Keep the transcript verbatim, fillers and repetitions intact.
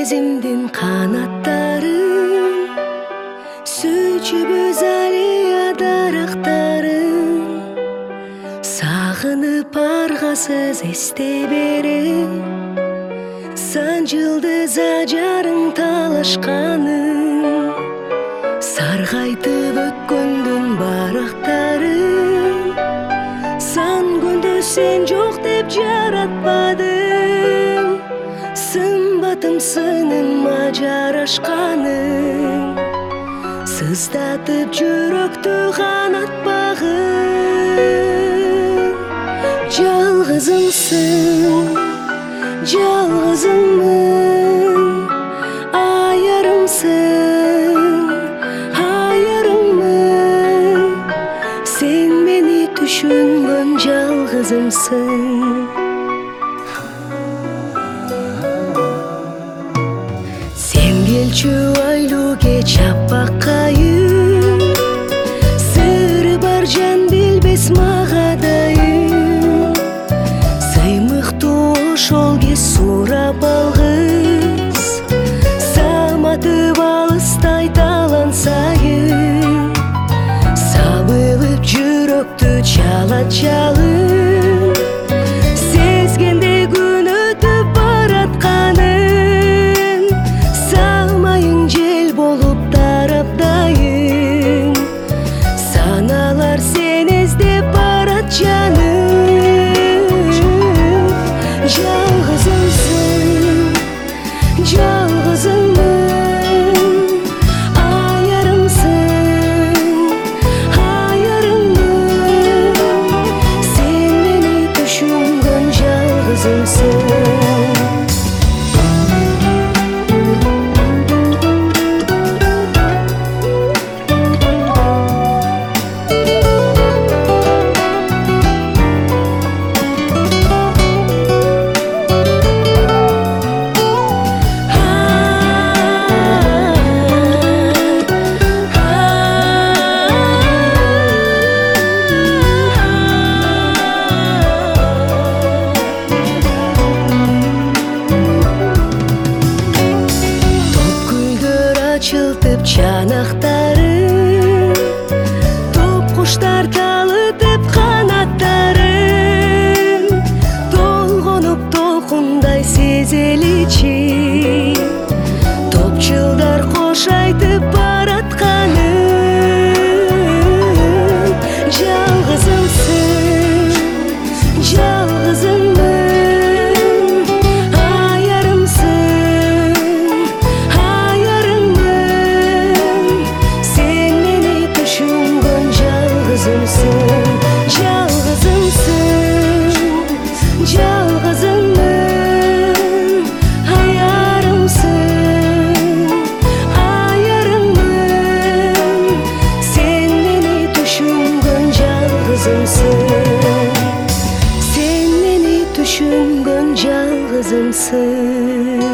сезимдин канаттарын, сөчүбүз алия дарактарын. Сагынып аргасыз эсте берем, сан жылдыз ажарың талашканын. Саргайтып өткөндүн барактарын, сан күндө сен жок деп жаратпадым. Сымбатым сыныңма жарашканың, сыздатып жүрөктү канатпагын. Жалгызымсың, жалгызыммын, аярымсың, аярыммын. Сен мени түшүнгөн жалгызымсың. Келчү айлуу кеч аппак кайын, сыры бар жан билбес мага дайын. Сыймыктуу ошол кез сурап алгыс, саматып алыстай талан сайын. Сабылып жүрөктү чалат жалын, сезгенде күн өтүп баратканын. Самайың жел болуп тараптайын, саналар сен эздеп барат жаным. Жалгызымсың, жалгызыммын, аярымсың, аярыммын. Сен мени түшүнгөн жалгызымсың. Чылтып чанактарын, топ куштар талытып канаттарын. Толгонуп толкундай сезеличи, топчулдар кош айтып баратканын. Жалгызымсың, жалгызыммын, аярымсың, жалгызымсың, жалгызыммын, аярымсың, аярыммын. Сен мени түшүнгөн жалгызымсың, сен мени түшүнгөн жалгызымсың.